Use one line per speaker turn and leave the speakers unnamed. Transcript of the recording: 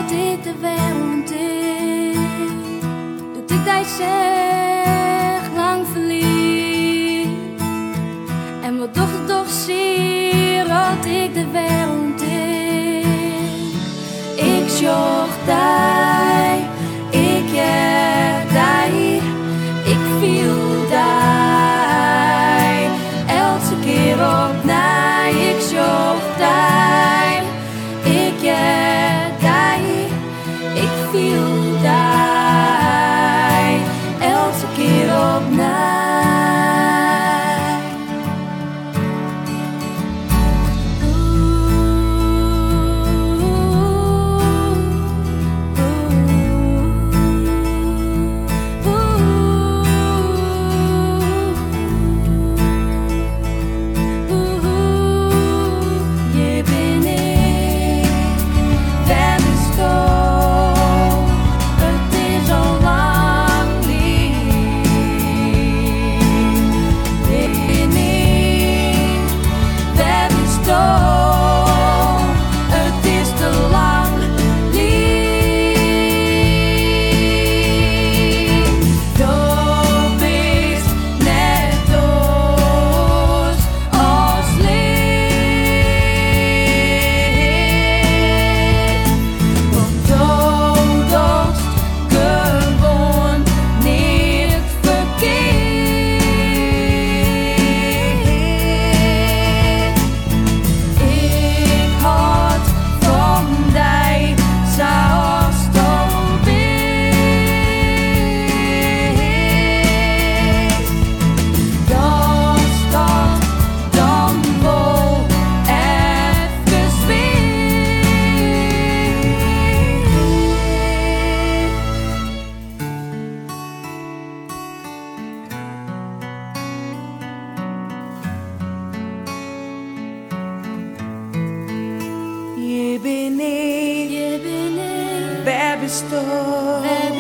wat ik de wereld in, dat ik die zeg lang verlies. En wat toch zie wat ik de wereld in. Ik zocht die, ik heb die, ik viel die, elke keer opnieuw. Ik zocht die, ik heb die, ik viel die, elke keer opnieuw.
Je ben ik, waar bist du?